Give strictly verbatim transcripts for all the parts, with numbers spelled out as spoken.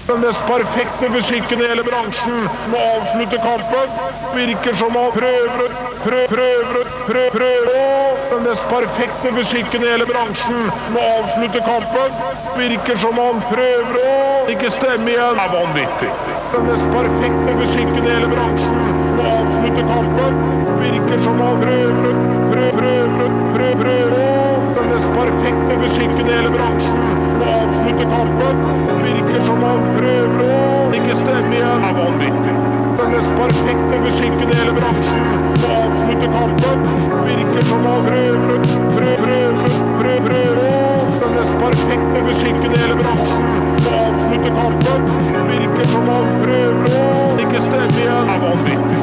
Den mest perfekte fysikken i hele bransjen må avslutte kampen. Virker som han prøver, prøver, prøver, prøver, prøver. Den mest perfekte fysikken i hele bransjen må avslutte kampen. Virker som han prøver å ikke stemme igjen. Det er vanvittig. Den mest perfekte fysikken i hele bransjen må avslutte kampen. Virker som han prøver, prøver, prøver, prøver, prøver. Den mest perfekte fysikken i hele bransjen må avslutte kampen. Virker som han prøver å ikke stemme igjen. Det er vanvittig. Den mest perfekte fysikken i hele bransjen må avslutte kampen. Virker som han prøver, prøver, prøver, prøver, prøver. Den mest perfekte fysikken i hele bransjen må avslutte kampen. Virker som han prøver å ikke stemme igjen. Det er vanvittig.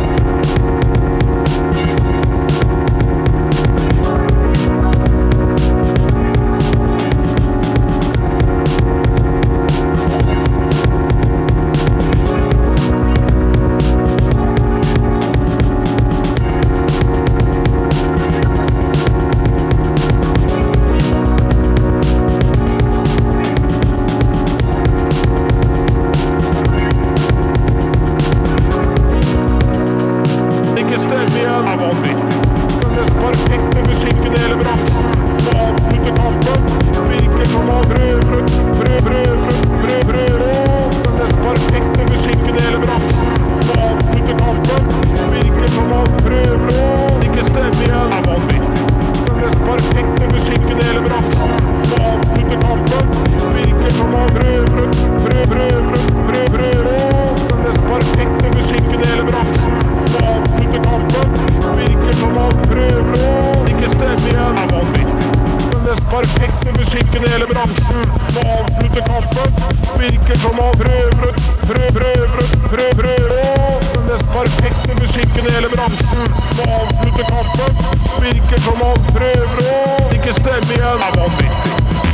Perfekte musikken i hele bransjen må avslutte kampen. Virker som han prøver, prøver, prøver, prøver, prøver. Den mest perfekte musikken i hele bransjen må avslutte kampen. Virker som han prøver å ikke stemme igjen. Det er vanvittig.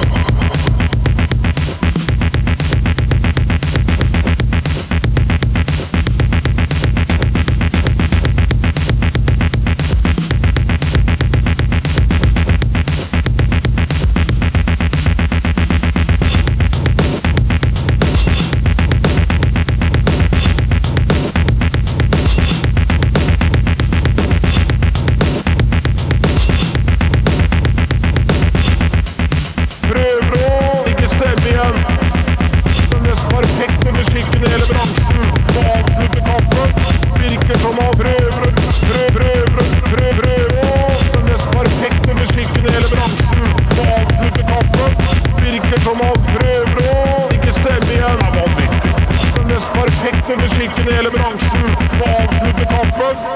Perfekte musikken i hele bransjen må avslutte kampen. Virker som han prøver, prøver, prøver, prøver. Den mest perfekte musikken i hele bransjen må avslutte kampen. Virker som han prøver å ikke stemme igjen. Det er vanvittig. Den mest perfekte musikken i hele bransjen må avslutte kampen.